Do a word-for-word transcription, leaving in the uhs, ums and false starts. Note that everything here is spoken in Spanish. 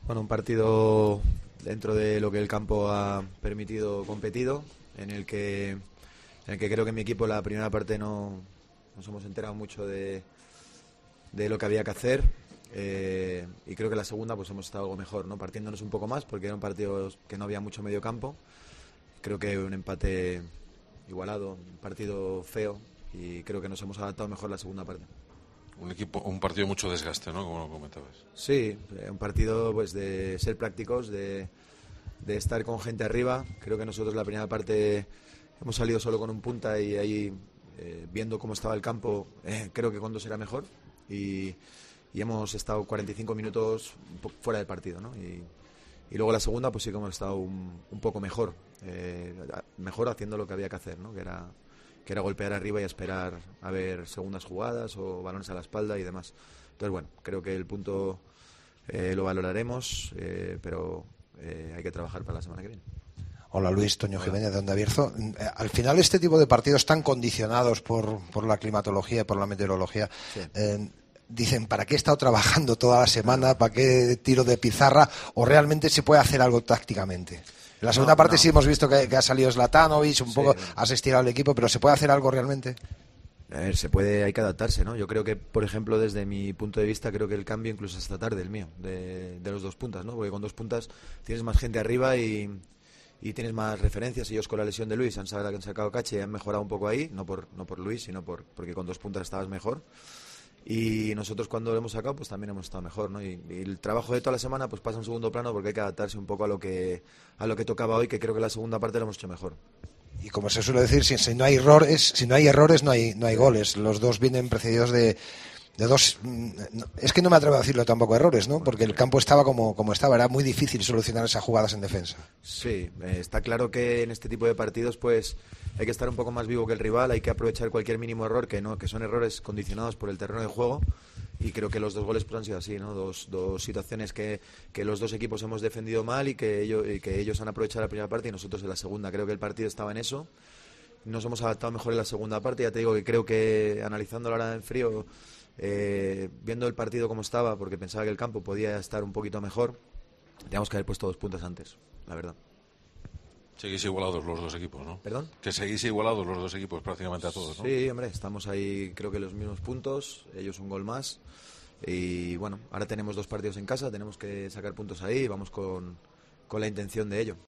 Bueno, un partido dentro de lo que el campo ha permitido competido, en el que, en el que creo que mi equipo la primera parte no nos hemos enterado mucho de, de lo que había que hacer, eh, y creo que la segunda pues hemos estado algo mejor, ¿no? Partiéndonos un poco más porque era un partido que no había mucho medio campo. Creo que un empate igualado, un partido feo, y creo que nos hemos adaptado mejor la segunda parte. Un equipo, un partido de mucho desgaste, ¿no? Como lo comentabas. Sí, un partido pues de ser prácticos, de, de estar con gente arriba. Creo que nosotros la primera parte hemos salido solo con un punta y ahí eh, viendo cómo estaba el campo, eh, creo que con dos era mejor, y, y hemos estado cuarenta y cinco minutos fuera del partido, ¿no? Y, y luego la segunda pues sí que hemos estado un, un poco mejor, eh, mejor haciendo lo que había que hacer, ¿no? Que era que era golpear arriba y esperar a ver segundas jugadas o balones a la espalda y demás. Entonces, bueno, creo que el punto eh, lo valoraremos, eh, pero eh, hay que trabajar para la semana que viene. Hola Luis, Toño Jiménez de Onda Bierzo. Al final este tipo de partidos tan condicionados por, por la climatología y por la meteorología, sí. eh, dicen, ¿para qué he estado trabajando toda la semana? ¿Para qué tiro de pizarra? ¿O realmente se puede hacer algo tácticamente? En la segunda no, parte no. sí hemos visto que, que ha salido Zlatanovic, un sí, poco has estirado el equipo, pero ¿se puede hacer algo realmente? A ver, se puede, hay que adaptarse, ¿no? Yo creo que, por ejemplo, desde mi punto de vista, creo que el cambio incluso esta tarde, el mío, de, de los dos puntas, ¿no? Porque con dos puntas tienes más gente arriba y, y tienes más referencias. Ellos con la lesión de Luis han sacado, han sacado caché y han mejorado un poco ahí, no por, no por Luis, sino por, porque con dos puntas estabas mejor. Y nosotros cuando lo hemos sacado pues también hemos estado mejor, ¿no? Y, y el trabajo de toda la semana pues pasa en segundo plano porque hay que adaptarse un poco a lo que a lo que tocaba hoy, que creo que la segunda parte lo hemos hecho mejor. Y como se suele decir, si, si no hay errores, si no hay errores no hay no hay goles. Los dos vienen precedidos de de dos, es que no me atrevo a decirlo tampoco errores, ¿no? Porque el campo estaba como, como estaba, era muy difícil solucionar esas jugadas en defensa. Sí, eh, está claro que en este tipo de partidos pues hay que estar un poco más vivo que el rival, hay que aprovechar cualquier mínimo error, que no, que son errores condicionados por el terreno de juego, y creo que los dos goles pues han sido así, ¿no? Dos, dos situaciones que, que los dos equipos hemos defendido mal y que ellos, y que ellos han aprovechado la primera parte y nosotros en la segunda. Creo que el partido estaba en eso. Nos hemos adaptado mejor en la segunda parte, ya te digo que creo que analizando la hora en frío, eh, viendo el partido como estaba, porque pensaba que el campo podía estar un poquito mejor, teníamos que haber puesto dos puntos antes, la verdad. Seguís igualados los dos equipos, ¿no? ¿Perdón? Que seguís igualados los dos equipos prácticamente a todos, ¿no? Sí, hombre, estamos ahí creo que los mismos puntos, ellos un gol más, y bueno, ahora tenemos dos partidos en casa, tenemos que sacar puntos ahí y vamos con, con la intención de ello.